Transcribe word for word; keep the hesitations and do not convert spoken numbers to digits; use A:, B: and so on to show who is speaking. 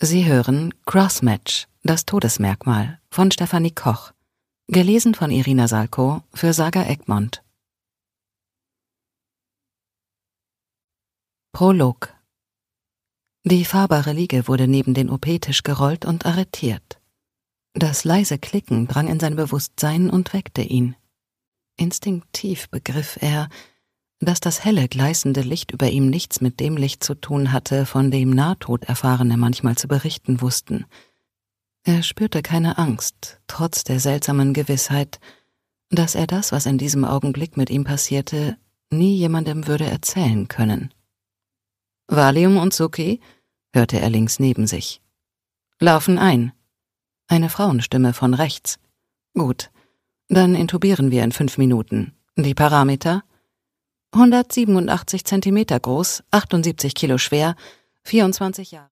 A: Sie hören Crossmatch, das Todesmerkmal von Stefanie Koch, gelesen von Irina Salko für Saga Egmont. Prolog. Die fahrbare Liege wurde neben den O P-Tisch gerollt und arretiert. Das leise Klicken drang in sein Bewusstsein und weckte ihn. Instinktiv begriff er, dass das helle, gleißende Licht über ihm nichts mit dem Licht zu tun hatte, von dem Nahtoderfahrene manchmal zu berichten wussten. Er spürte keine Angst, trotz der seltsamen Gewissheit, dass er das, was in diesem Augenblick mit ihm passierte, nie jemandem würde erzählen können. »Valium und Zucki?« hörte er links neben sich. »Laufen ein.« Eine Frauenstimme von rechts. »Gut, dann intubieren wir in fünf Minuten. Die Parameter?« hundertsiebenundachtzig Zentimeter groß, achtundsiebzig Kilo schwer, vierundzwanzig Jahre.